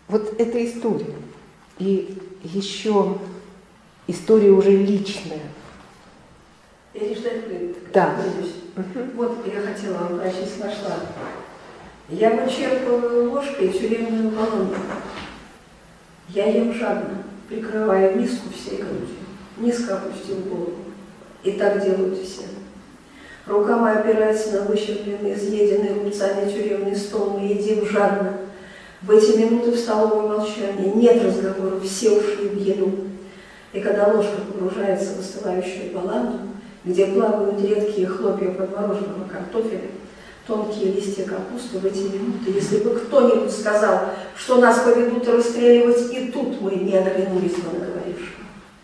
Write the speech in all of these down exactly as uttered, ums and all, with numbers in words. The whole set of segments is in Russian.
Вот эта история. И еще история уже личная. Я лишь да. Угу. Вот я хотела вам прочесть нашла. Я вычерпываю ложкой тюремную колонну. Я ем жадно, прикрывая миску всей грудью, низко опустив голову. И так делают все. Рука моя опирается на выщербленный, изъеденный рубцами тюремный стол. Мы едим жадно. В эти минуты в столовой молчании нет разговоров, все ушли в еду. И когда ложка погружается в остывающую баланду, где плавают редкие хлопья подмороженного картофеля, тонкие листья капусты, в эти минуты, если бы кто-нибудь сказал, что нас поведут расстреливать, и тут мы не оглянулись бы на говорившего.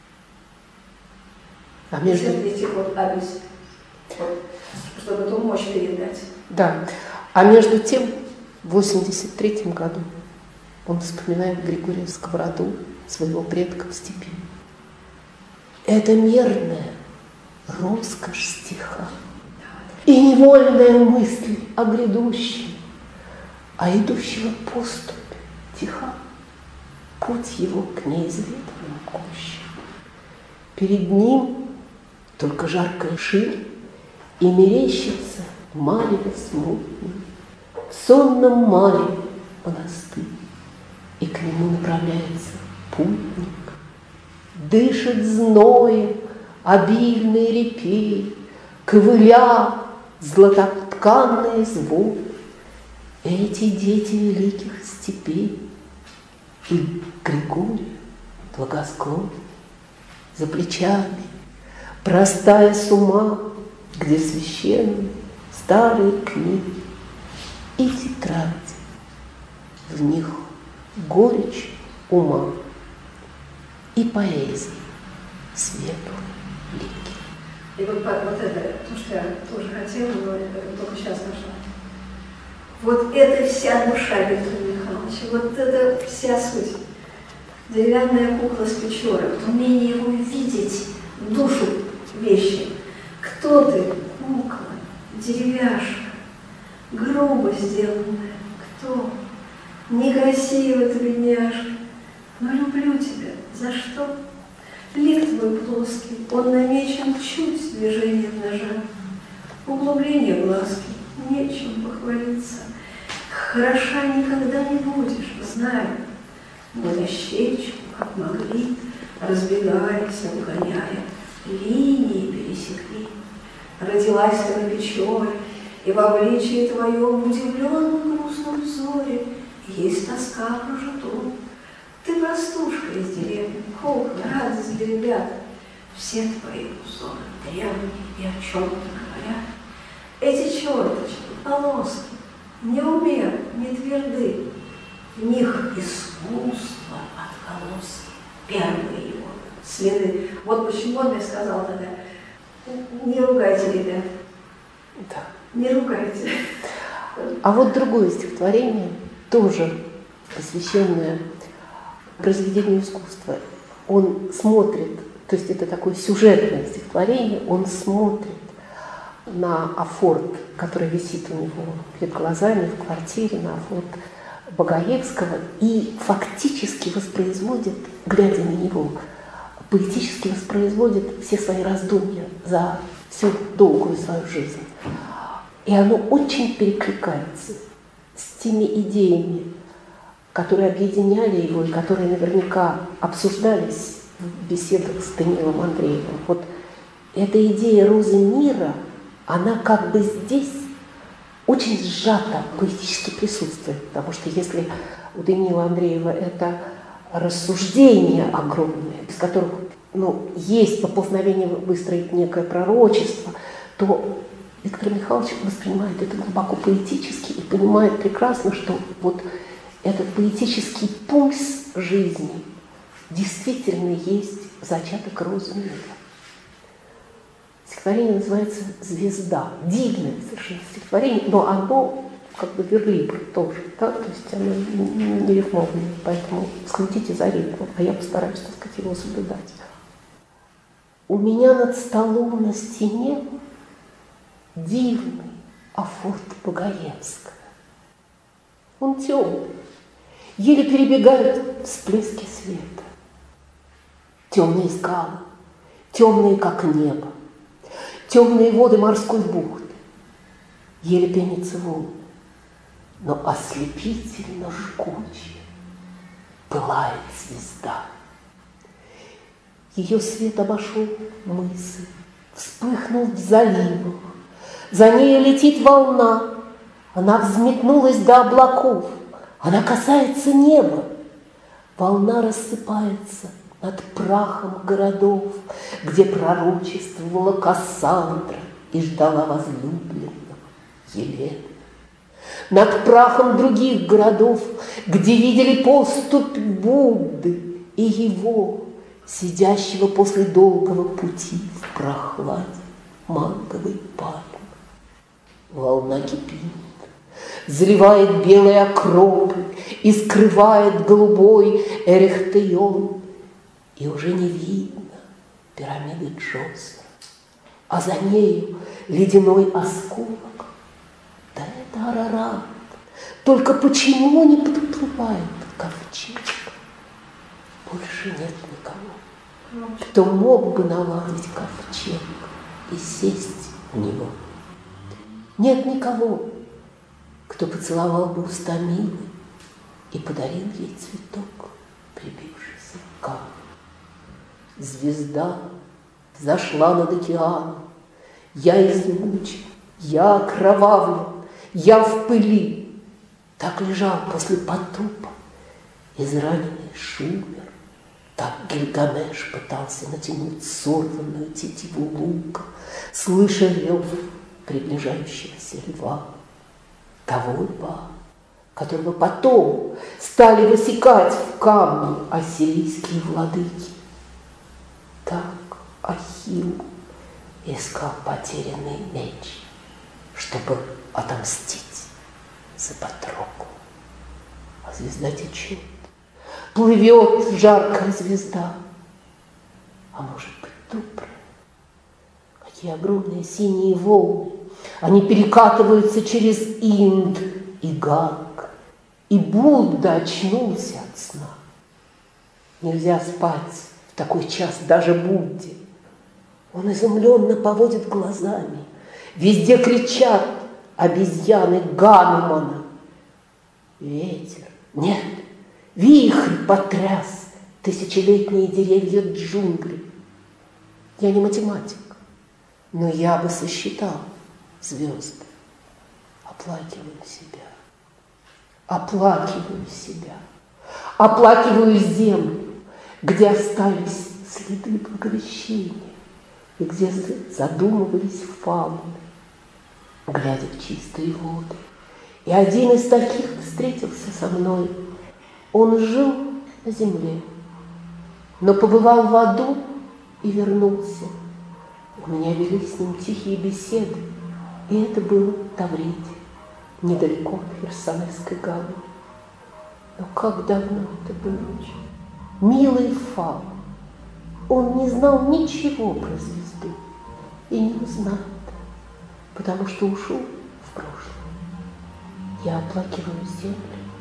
А между... вот абись, вот, чтобы эту мощь передать. Да. А между тем, в восемьдесят третьем году он вспоминает Григория Сковороду, своего предка в степи. Это мерная роскошь стиха и невольная мысль о грядущем, а идущего поступь тиха, путь его к неизведанным кущам. Перед ним только жаркая ширь и мерещится марево смутным, в сонном маре монастырь, и к нему направляется путник. Дышит зноем обильный репей, ковыля златотканные звон. Эти дети великих степей, и Григорий благосклонный, за плечами простая с ума, где священные старые книги и тетради, в них горечь ума и поэзии светлой лики. И вот, вот это, то, что я тоже хотела, но это только сейчас нашла. Вот это вся душа Виктора Михайловича, вот это вся суть. Деревянная кукла с печорок, умение его видеть, душу вещи. Кто ты, кукла, деревяшка, грубо сделанная, кто? Некрасивая ты, бедняжка, но люблю тебя. За что? Лик твой плоский, он намечен чуть движением ножа. Углубление глазки, нечем похвалиться. Хороша никогда не будешь, знаю. Мы дощечку, как могли, разбегаясь, обгоняя, линии пересекли. Родилась ты на Печоре, и в обличии твоем, в удивленном грустном взоре, есть тоска по житу. Ты простушка из деревни, кукла, радость для ребят. Все твои узоры древние и о чем-то говорят. Эти черточки, полоски, не умер, не тверды. В них искусство отголоски, первые его следы. Вот почему он мне сказал тогда, не ругайте, ребят. Да. Не ругайте. А вот другое стихотворение, тоже посвященное произведению искусства. Он смотрит, то есть это такое сюжетное стихотворение, он смотрит на афорт, который висит у него перед глазами в квартире, на афорт Богоевского, и фактически воспроизводит, глядя на него, поэтически воспроизводит все свои раздумья за всю долгую свою жизнь. И оно очень перекликается с теми идеями, которые объединяли его и которые наверняка обсуждались в беседах с Даниилом Андреевым. Вот эта идея розы мира, она как бы здесь очень сжато поэтически присутствует, потому что если у Даниила Андреева это рассуждения огромные, из которых ну, есть поползновение выстроить некое пророчество, то Виктор Михайлович воспринимает это глубоко поэтически и понимает прекрасно, что вот этот поэтический пульс жизни действительно есть зачаток розы мира. Стихотворение называется «Звезда». Дивное совершенно стихотворение, но оно как бы верлибр тоже, да? То есть оно не рифмованное, поэтому следите за ритмом, а я постараюсь, так сказать, его соблюдать. У меня над столом на стене дивный афорт Богоевского. Он темный, еле перебегают всплески света. Темные скалы, темные, как небо, темные воды морской бухты, еле пенятся волны, но ослепительно жгуче пылает звезда. Ее свет обошел мысы, вспыхнул в заливах, за нею летит волна, она взметнулась до облаков, она касается неба, волна рассыпается над прахом городов, где пророчествовала Кассандра и ждала возлюбленного Елены. Над прахом других городов, где видели поступь Будды и его, сидящего после долгого пути в прохладе манговой пальмы. Волна кипит, заливает белые акрополь и скрывает голубой Эрехтейон, и уже не видно пирамиды Джосера, а за нею ледяной осколок. Да это Арарат. Только почему не подплывает ковчег? Больше нет никого, кто мог бы наладить ковчег и сесть в него. Нет никого, кто поцеловал бы уста Милы и подарил ей цветок, прибившийся к камню. Звезда зашла над океаном. Я измучен, я окровавлен, я в пыли. Так лежал после потопа израненный Шумер. Так Гильгамеш пытался натянуть сорванную тетиву лука, слыша рев приближающегося льва. Того льва, которого потом стали высекать в камне ассирийские владыки. Так Ахилл искал потерянный меч, чтобы отомстить за Патрокла. А звезда течет, плывет жаркая звезда. А может быть, добрая? Какие огромные синие волны! Они перекатываются через Инд и Ганг. И Будда очнулся от сна. Нельзя спать в такой час даже Будде. Он изумленно поводит глазами. Везде кричат обезьяны Ганумана. Ветер, нет, вихрь потряс тысячелетние деревья джунглей. Я не математик, но я бы сосчитал звезды. Оплакиваю себя, оплакиваю себя, оплакиваю землю, где остались следы благовещения и где задумывались фауны, глядя в чистые воды. И один из таких встретился со мной. Он жил на земле, но побывал в аду и вернулся. У меня вели с ним тихие беседы, и это было в Тавриде, недалеко от Херсонесской гавани. Но как давно это было? Милый Фаун, он не знал ничего про звезду и не узнает, потому что ушел в прошлое. Я оплакиваю землю,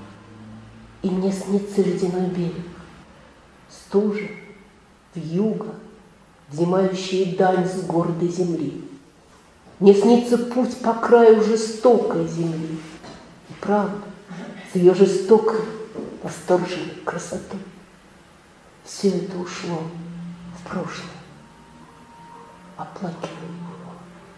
и мне снится ледяной берег, стужа, вьюга, взимающие дань с гордой земли. Мне снится путь по краю жестокой земли, и правда, с ее жестокой, восторженной красотой. Все это ушло в прошлое. Оплакиваю его,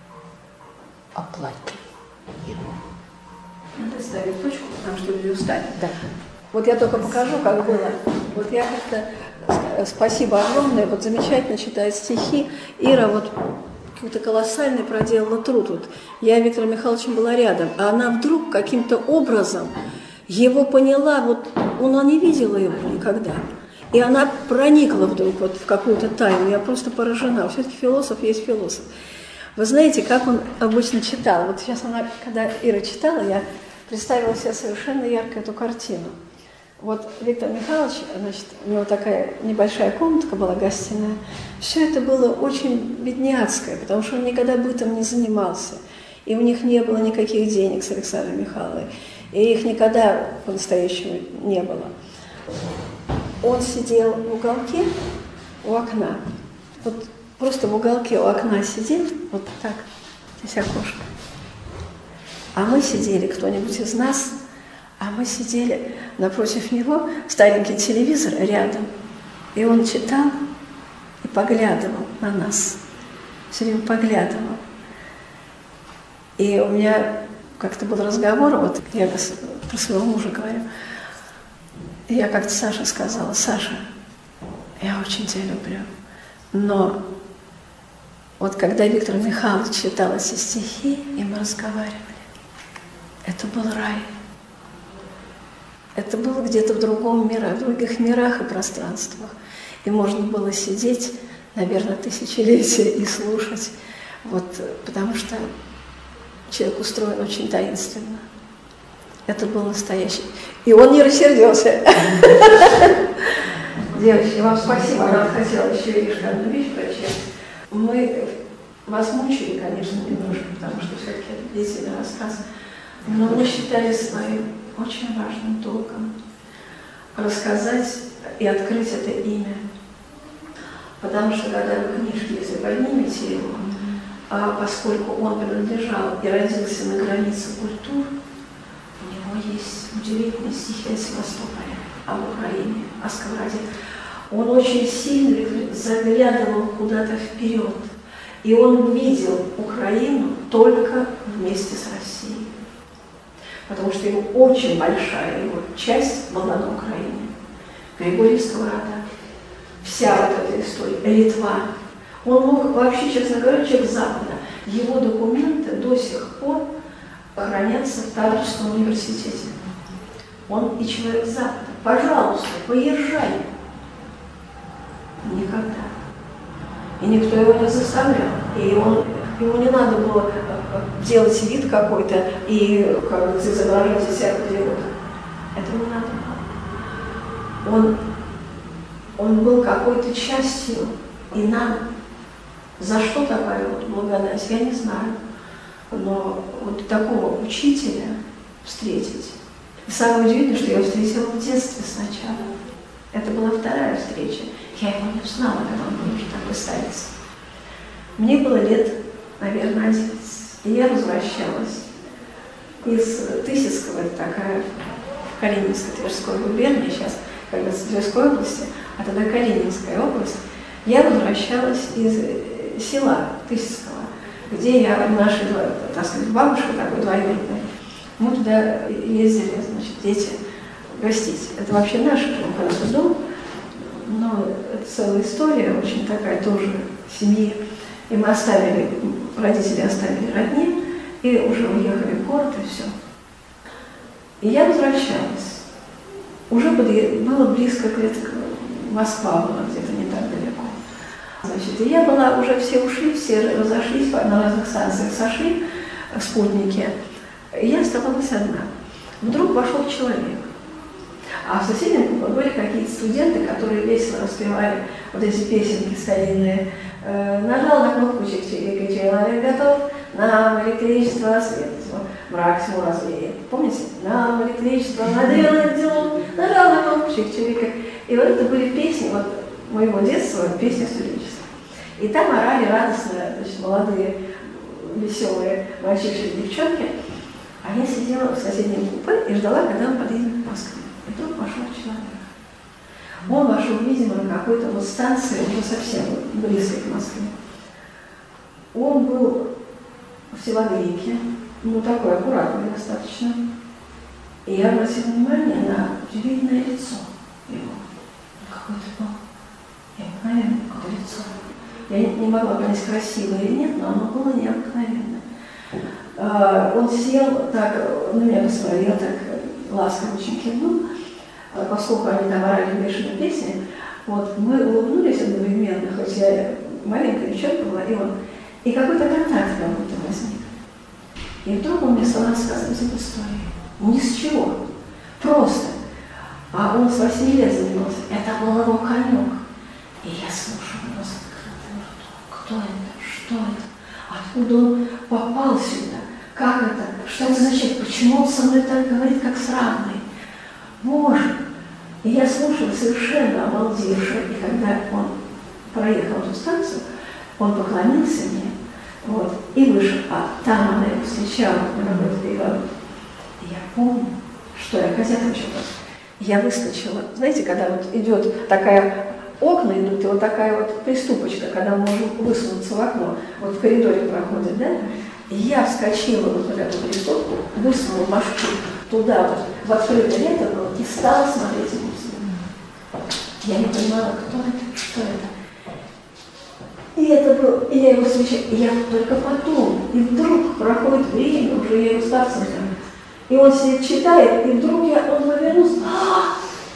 оплакиваю его. Надо ставить точку, потому что люди устали. Да. Вот я только покажу, как было. Вот я как-то, спасибо огромное, вот замечательно читает стихи. Ира вот какой-то колоссальный проделала труд. Вот я с Виктором Михайловичем была рядом, а она вдруг каким-то образом его поняла, вот она не видела его никогда. И она проникла вдруг вот в какую-то тайну. Я просто поражена. Все-таки философ есть философ. Вы знаете, как он обычно читал? Вот сейчас она, когда Ира читала, я представила себе совершенно ярко эту картину. Вот Виктор Михайлович, значит, у него такая небольшая комнатка была гостиная. Все это было очень бедняцкое, потому что он никогда бытом не занимался. И у них не было никаких денег с Александрой Михайловной. и их никогда по-настоящему не было. Он сидел в уголке у окна, вот просто в уголке у окна сидел, вот так, здесь окошко. А мы сидели, кто-нибудь из нас, а мы сидели напротив него, старенький телевизор рядом, и он читал и поглядывал на нас, все время поглядывал. И у меня как-то был разговор, вот я про своего мужа говорю, и я как-то Саше сказала: Саша, я очень тебя люблю, но вот когда Виктор Михайлович читал эти стихи, и мы разговаривали, это был рай. Это было где-то в другом мире, в других мирах и пространствах. И можно было сидеть, наверное, тысячелетия и слушать, вот, потому что человек устроен очень таинственно. Это был настоящий. И он не рассердился. Девочки, вам спасибо. Она хотела еще лишь одну вещь прочесть. Мы вас мучили, конечно, немножко, потому что все-таки это длительный рассказ. Но мы считали своим очень важным долгом рассказать и открыть это имя. Потому что, когда вы книжки, если поднимете его, а поскольку он принадлежал и родился на границе культур, у него есть удивительные стихи о Севастополе, об Украине, о Сковороде. Он очень сильно заглядывал куда-то вперед, и он видел Украину только вместе с Россией. Потому что его очень большая его часть была на Украине. Григорий Сковорода, вся вот эта история, Литва. Он мог вообще, честно говоря, человек Запада. Его документы до сих пор хранятся в Таврическом университете. Он и человек Запада. Пожалуйста, поезжай. Никогда. И никто его не заставлял. И он, ему не надо было делать вид какой-то и как изображать из себя патриота. Это не надо было. Он, он был какой-то частью, и нам за что такая вот благодать, я не знаю. Но вот такого учителя встретить. И самое удивительное, что я его встретила в детстве сначала. Это была вторая встреча. Я его не узнала, когда он был уже такой старец. Мне было лет, наверное, одиннадцать. И я возвращалась из Тысяцкого, это такая Калининская, Тверской губерния, сейчас как бы в Тверской области, а тогда Калининская область. Я возвращалась из села Тысяцкого, где я, наши, так сказать, бабушка такой двоюродная, мы туда ездили, значит, дети гостить. Это вообще наш дом, но это целая история, очень такая тоже семьи. И мы оставили, родители оставили родни, и уже уехали в город, и все. И я возвращалась. Уже было близко где-то, Москва была где-то не так далеко. Значит, и я была, уже все ушли, все разошлись, на разных станциях сошли спутники. И я оставалась одна. Вдруг вошел человек. А в соседнем были какие-то студенты, которые весело распевали вот эти песенки старинные. Нажал на кнопку чик-чик, и человек готов, нам электричество светло, мрак тьму развеет. Помните? Нам электричество наделает делом, нажал на кнопку чик-чик. И вот это были песни вот моего детства, песни студенчества. И там орали радостно, значит, молодые, веселые мальчишки и девчонки. А я сидела в соседнем купе и ждала, когда он подъедет к Москве. И вдруг вошел человек. Он вошел, видимо, на какой-то вот станции, уже совсем близко к Москве. Он был в телогрейке, ну такой аккуратный достаточно. И я обратила внимание на удивительное лицо его. Какое-то было необыкновенное какое-то лицо. Я не могла понять, красивое или нет, но оно было необыкновенное. Он сел, так на меня посмотрел, так ласково очень кивнул, поскольку они там орали бешеные песни. Вот, мы улыбнулись одновременно, хоть я маленькая девчонка была, и он. И какой-то контакт как будто возник. И вдруг он мне стал рассказывать эту историю. Ни с чего. Просто. А он с восьми лет занимался. Это был его конек. И я слушала его с открытым ртом. Кто это? Что это? Откуда он попал сюда? как это? Что это значит? Почему он со мной так говорит, как с равной? Боже! И я слушала совершенно обалдевшая, и когда он проехал эту станцию, он поклонился мне, вот, и вышел, а там она его встречала, на работе перевода. И я помню, что я хотела что-то. Я выскочила. Знаете, когда вот идет такая, окна идут, и вот такая вот приступочка, когда мы можем высунуться в окно, вот в коридоре проходит, да? И я вскочила вот в эту приступку, высунула башку туда вот, в открытое лето, и стала смотреть ему вслед. Я не понимала, кто это, что это. И это было, и я его встречаю, и я только потом, и вдруг проходит время, уже я его старцем знаю, и он сидит, читает, и вдруг я, он повернулся, а,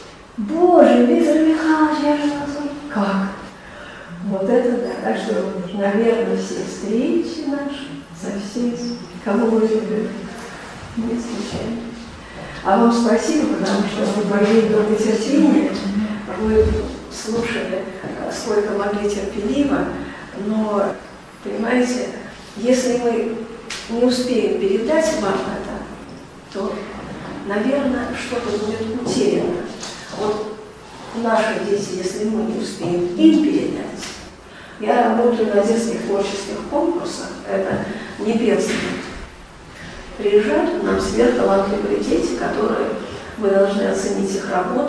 Боже, Виктор Михайлович, я же вас как? Вот это да, так что, наверное, все встречи наши со всеми, кого мы любим, не исключаем. А вам спасибо, потому что вы проявили долготерпение, вы слушали, сколько могли терпеливо, но, понимаете, если мы не успеем передать вам это, то, наверное, что-то будет утеряно. Вот наши дети, если мы не успеем им передать. Я работаю на детских творческих конкурсах, это небесные. Приезжают к нам сверхталантливые дети, которые, вы должны оценить их работу,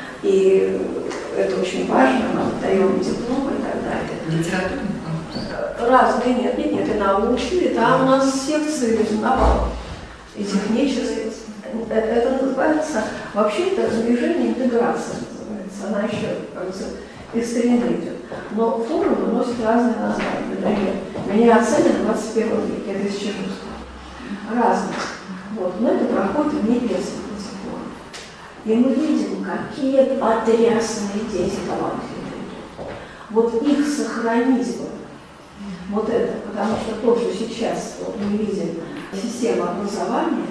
и это очень важно, мы даем дипломы и так далее. Литературный конкурс? Разные, нет, нет, нет, и научные, там у нас секции навал, и технические. Это называется, вообще это движение интеграция называется, она еще, кажется, из старины идет. Но формы носят разные названия. Например, меня оценят в двадцать первом веке, это из Чижевского. Разные. Вот. Но это проходит в небесных до сих пор. И мы видим, какие потрясные дети талантливые. Вот их сохранить бы. Вот это, потому что то, что сейчас вот, мы видим, система образования,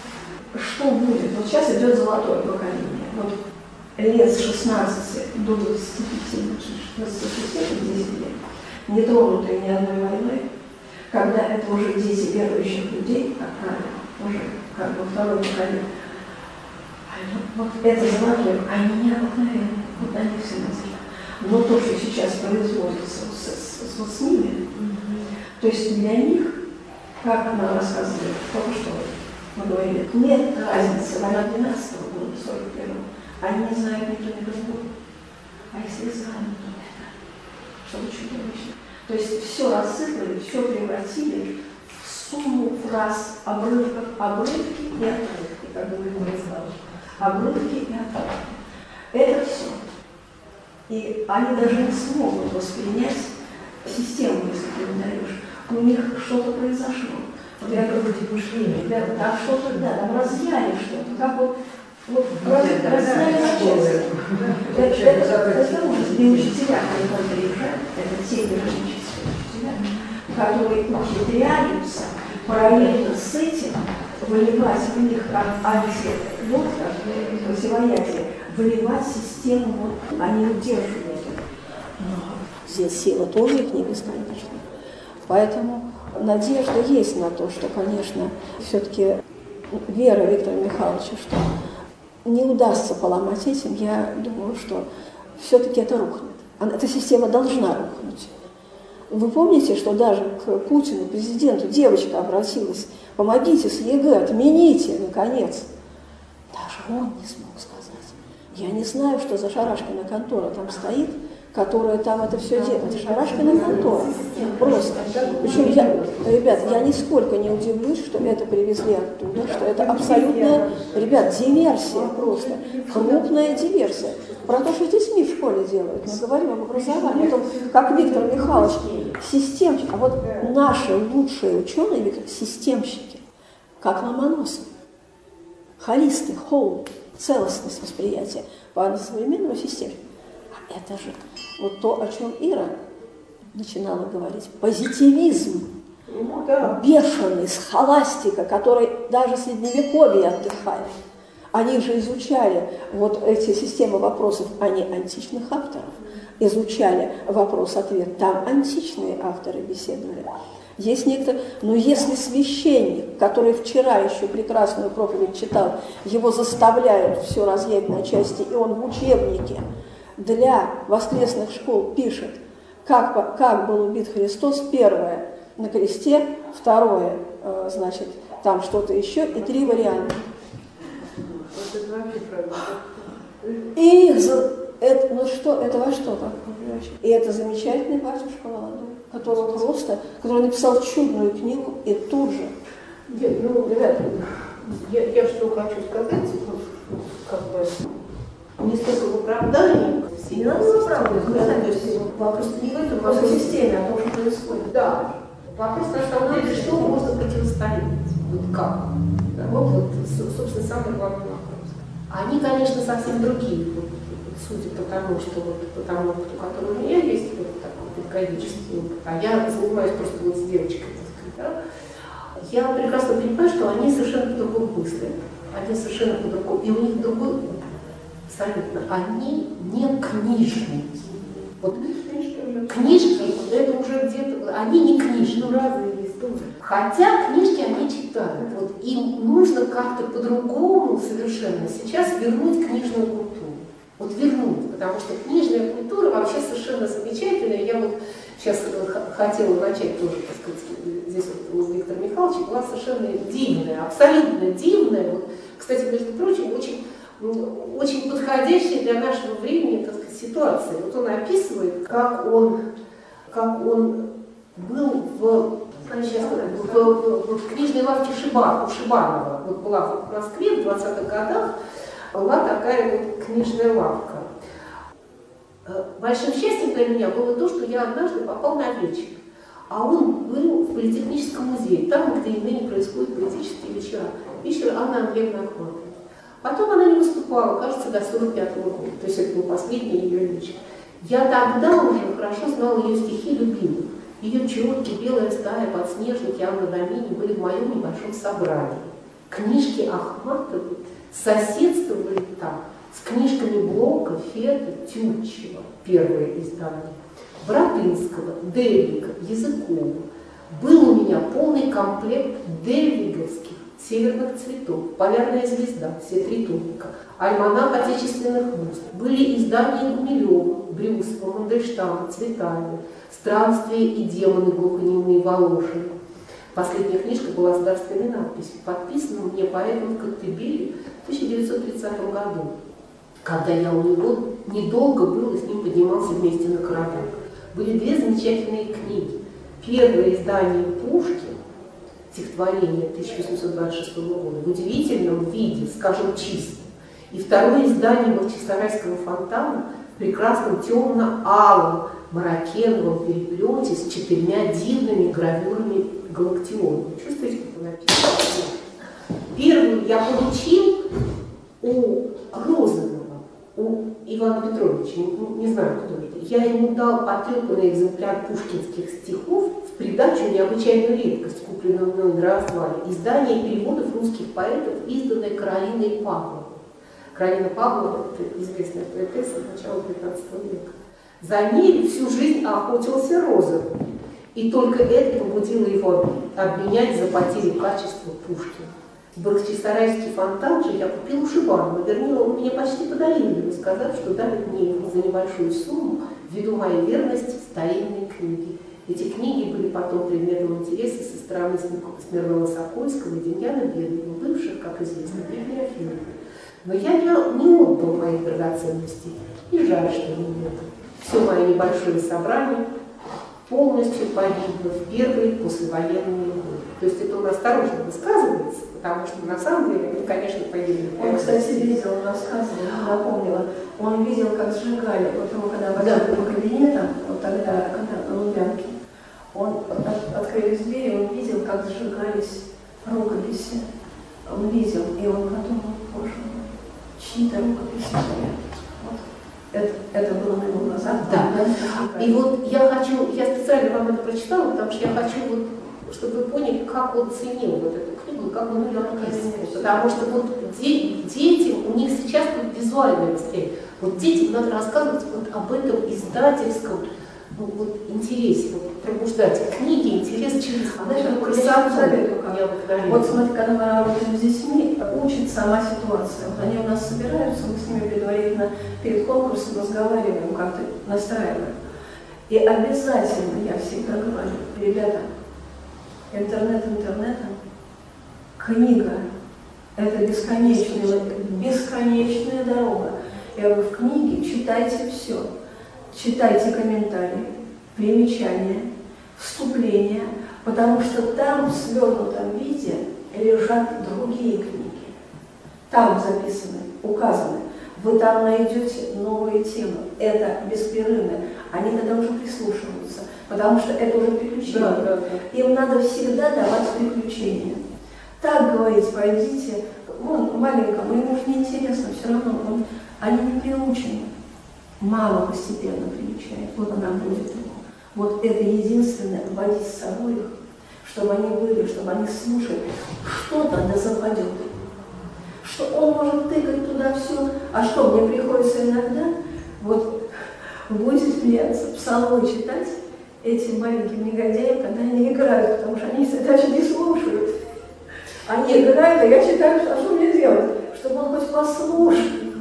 что будет? Вот сейчас идет золотое поколение. Вот лет с шестнадцати до двадцати пяти, двадцати шести, десять лет, не тронутые ни одной войной, когда это уже дети верующих людей, как правило, уже как бы второе поколение. Вот это золотое, они необыкновенные, вот они все надежда. Но то, что сейчас производится с, с, с, с ними, mm-hmm. то есть для них, как нам рассказывали, только что мы говорили, нет разницы, война двенадцатого года, сорок первого, они не знают никто ни другого. А если знают, то это что-то чудовищное. То есть все рассыпали, все превратили в сумму фраз, обрывков, обрывки и отрывки, как говорит Борислав. Обрывки и отрывки. Это все. И они даже не смогут воспринять систему, если ты не даешь. У них что-то произошло. Вот я говорю, ребята, там что-то, да, там разъяли что-то, как вот, вот разъяли на части. Это ужас. И учителя, которые приезжают, это те героические учителя, которые ухитряются параллельно с этим выливать в них как антивод, как противоядие, выливать систему, вот, они удерживают их. Но здесь сила тоже их не бесконечна. Поэтому надежда есть на то, что, конечно, все-таки вера Виктора Михайловича, что не удастся поломать этим, я думаю, что все-таки это рухнет. Эта система должна рухнуть. Вы помните, что даже к Путину, президенту, девочка обратилась: помогите с ЕГЭ, отмените, наконец. Даже он не смог сказать. Я не знаю, что за шарашкина контора там стоит, которая там это все делает. Это шарашкина контора. Просто. Причем я, ребят, я нисколько не удивлюсь, что это привезли оттуда, что это абсолютная, ребят, диверсия просто. Крупная диверсия. Про то, что с детьми в школе делают. Мы говорим об образовании. О том, как Виктор Михайлович системщик. А вот наши лучшие ученые системщики, как Ломоносов. Холисты, холл, целостность восприятия по современному системе. А это же вот то, о чем Ира начинала говорить. Позитивизм, бешеный, схоластика, который даже средневековье отдыхает. Они же изучали вот эти системы вопросов, а не античных авторов. Изучали вопрос-ответ. Там античные авторы беседовали. Есть некто, но если священник, который вчера еще прекрасную проповедь читал, его заставляют все разъять на части, и он в учебнике для воскресных школ пишет, как, как был убит Христос, первое на кресте, второе, значит, там что-то еще, и три варианта. И это, ну что, это во что так? И это замечательный батюшка молодой, которого просто, который написал чудную книгу, и тут же. Нет, ну, ребята, я, я что хочу сказать, вот, как бы, не столько в оправдании. Не надо оправдывать, то есть вопрос не в этом, вопрос в системе, о том, что происходит. Да, вопрос на самом деле, что можно противостоять, вот как. Да, вот, вот, собственно, самый главный вопрос. Они, конечно, совсем другие, вот, судя по тому, что вот, по тому опыту, который у меня есть, вот такой педагогический опыт, а я занимаюсь просто вот с девочкой, так сказать, да, я прекрасно понимаю, что они совершенно по-другому мыслят, они совершенно по-другому, и у них другой опыт, абсолютно. Они не книжники. Вот книжки, это уже где-то, они не книжки. Ну, разные есть тоже. Хотя книжки они читают. Вот им нужно как-то по-другому совершенно сейчас вернуть книжную культуру. Вот вернуть, потому что книжная культура вообще совершенно замечательная. Я вот сейчас хотела начать тоже, так сказать, здесь вот у Виктора Михайловича была совершенно дивная, абсолютно дивная. Вот, кстати, между прочим, очень, очень подходящая для нашего времени, так сказать, ситуация. Вот он описывает, как он, как он был в, в, в, в книжной лавке Шиба, у Шибанова. Вот была в Москве в двадцатых годах. Была такая вот книжная лавка. Большим счастьем для меня было то, что я однажды попал на вечер, а он был в Политехническом музее, там, где и ныне происходят политические вечера. Вечер Анны Андреевны Ахматовой. Потом она не выступала, кажется, до сорок пятого года, то есть это был последний ее вечер. Я тогда уже хорошо знала ее стихи любимых. Ее четки, белая стая, подснежники, Анна Домини были в моем небольшом собрании. Книжки Ахматовой соседствовали там с книжками Блока, Фета, Тютчева, первое издание, Братынского, Дельвига, Языкова. Был у меня полный комплект дельвиговских северных цветов, Полярная звезда, все три томика, Альманах отечественных муз. Были издания Гумилева, Брюсова, Мандельштама, Цветаева, Странствия и демоны глухонемые Волошины. Последняя книжка была с дарственной надписью, подписана мне поэтом в Коктебеле в тысяча девятьсот тридцатом году, когда я у него недолго был и с ним поднимался вместе на корабль. Были две замечательные книги. Первое издание Пушкин, стихотворение тысяча восемьсот двадцать шестого года, в удивительном виде, скажем, чисто. И второе издание Бахчисарайского фонтана в прекрасном темно-алом маракеновом переплете с четырьмя дивными гравюрами Галактиона. Чувствуете, как он написан? Первую я получил у Розанова, у Ивана Петровича, не, не знаю, кто это. Я ему дал потрепанный экземпляр пушкинских стихов в придачу необычайную редкость, купленную мной на развале, издание переводов русских поэтов, изданное Каролиной Павловой. Каролина Павлова – это известная поэтесса начала девятнадцатого века. За ней всю жизнь охотился Розанов. И только это побудило его обменять за потери качества Пушкина. Бахчисарайский фонтан же я купил у Шибанова. Вернее, он мне почти подарил его, сказав, что дарит мне его за небольшую сумму ввиду моей верности старинной книги. Эти книги были потом предметом интереса со стороны Смирнова-Сокольского и Демьяна Бедного, бывших, как известно, библиофилов. Но я не, не отдал моих драгоценностей. И жаль, что не отдал. Все мое небольшое собрание полностью погибло в первые послевоенные годы. То есть это он осторожно высказывается, потому что на самом деле они, конечно, погибли. Он, кстати, видел, он рассказывал, напомнила, он видел, как сжигали, вот ему, когда возили по кабинетам, вот тогда, когда на Лубянке, он от, открылись двери, он видел, как сжигались рукописи. Он видел, и он подумал, боже мой, чьи-то рукописи стоят. Это, это было на его глазах. Да. да. И вот я хочу, я специально вам это прочитала, потому что я хочу, вот, чтобы вы поняли, как он ценил вот эту книгу, как он ее описывал. Потому что вот де, детям, у них сейчас тут визуальное восприятие. Вот детям надо рассказывать вот об этом издательском ну, вот интерес, вот, пробуждать книги, интерес через Знаешь, красоту. я советую, как. Необыкновенно. Вот смотри, когда мы работаем с детьми, учит сама ситуация. Вот они у нас собираются, мы с ними предварительно перед конкурсом разговариваем, как-то настраиваем. И обязательно я всегда говорю: ребята, интернет интернетом, книга – это бесконечная, бесконечная дорога. Я говорю, в книге читайте все. Читайте комментарии, примечания, вступления, потому что там в свернутом виде лежат другие книги. Там записаны, указаны. Вы там найдете новые темы. Это беспрерывно. Они тогда уже прислушиваются, потому что это уже приключение. Да, да, да. Им надо всегда давать приключения. Так говорить, пойдите, вон, маленькому, ему уже неинтересно, все равно, он, они не приучены. Мама постепенно приучает, вот она будет его. Вот это единственное, водить с собой их, чтобы они были, чтобы они слушали. Что-то да совпадет. Что он может тыкать туда все, а что мне приходится иногда, вот будете смеяться, псалмы читать этим маленьким негодяям, когда они играют, потому что они даже не слушают. Они играют, а я читаю, а что мне делать? Чтобы он хоть послушал.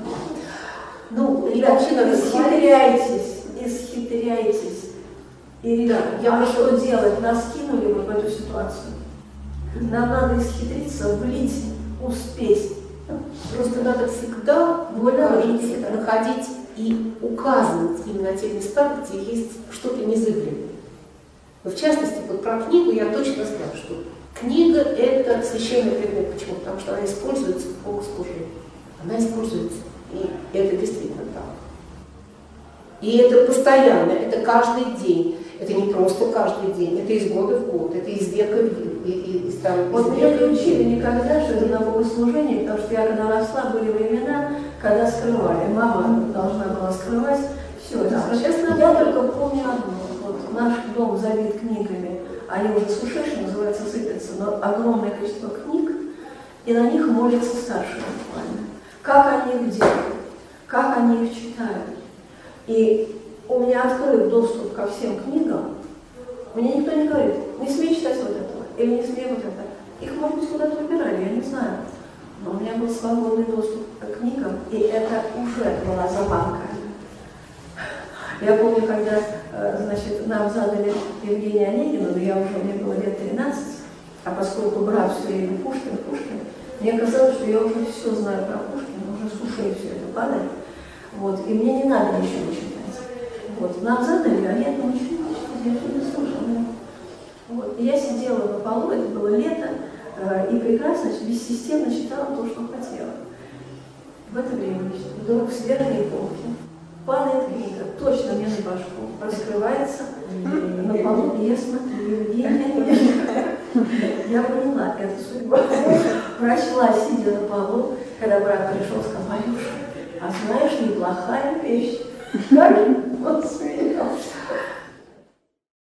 Ну, ребята, исхитряйтесь, исхитряйтесь. И, ребята, я а что делать? Нас кинули вот в эту ситуацию. Нам надо исхитриться, влить, успеть. Просто надо всегда говорить, находить и указывать именно те места, где есть что-то незыблемое. Но в частности, вот про книгу я точно знаю, что книга – это священный предмет. Почему? Потому что она используется в богослужении. Она используется. И это действительно так. И это постоянно, это каждый день. Это не просто каждый день, это из года в год, это из века в век. И, и, из, там, вот из меня века не учили никогда, что это на богослужении, потому что я когда росла, были времена, когда скрывали. Мама должна была скрывать все это. Да, сейчас я только помню одно. Вот наш дом забит книгами, они уже сушишь, называется, сыпятся, но огромное количество книг, и на них молятся старшие буквально. Как они их делают, как они их читают. И у меня открыт доступ ко всем книгам. Мне никто не говорит, не смей читать вот этого, или не смей вот это. Их, может быть, куда-то выбирали, я не знаю. Но у меня был свободный доступ к книгам, и это уже была заманка. Я помню, когда, значит, нам задали Евгения Онегина, но я уже, мне было лет тринадцать, а поскольку брат все время Пушкин, Пушкин, мне казалось, что я уже все знаю про Пушкина, уже с ушей все это падает. Вот, и мне не надо ничего читать. Вот, нам задали, а я думаю, ничего не читать, я все не слушала. Вот, и я сидела на полу, это было лето, э, и прекрасно, бессистемно читала то, что хотела. В это время вдруг с верхней полки падает книга, точно мне на башку, раскрывается на полу, и я смотрю, Евгения, я поняла, это судьба. Прочла, сидя на полу, когда брат пришел, сказал: Марюша, а знаешь, неплохая вещь. Как он смеялся.